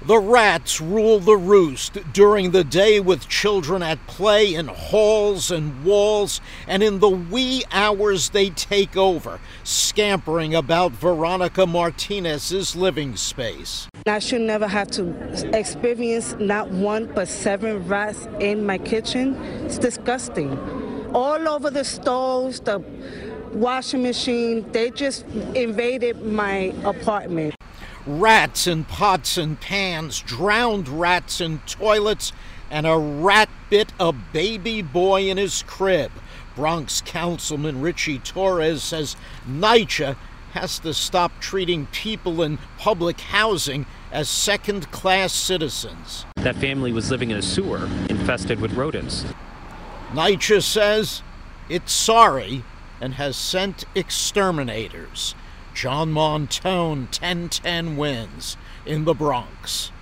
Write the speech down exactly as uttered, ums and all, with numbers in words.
The rats rule the roost during the day, with children at play in halls and walls, and in the wee hours they take over, scampering about Veronica Martinez's living space. I should never have to experience not one but seven rats in my kitchen. It's disgusting. All over the stoves, the washing machine, they just invaded my apartment. Rats in pots and pans, drowned rats in toilets, and a rat bit a baby boy in his crib. Bronx Councilman Richie Torres says NYCHA has to stop treating people in public housing as second-class citizens. That family was living in a sewer infested with rodents. NYCHA says it's sorry and has sent exterminators. John Montone, ten ten wins in the Bronx.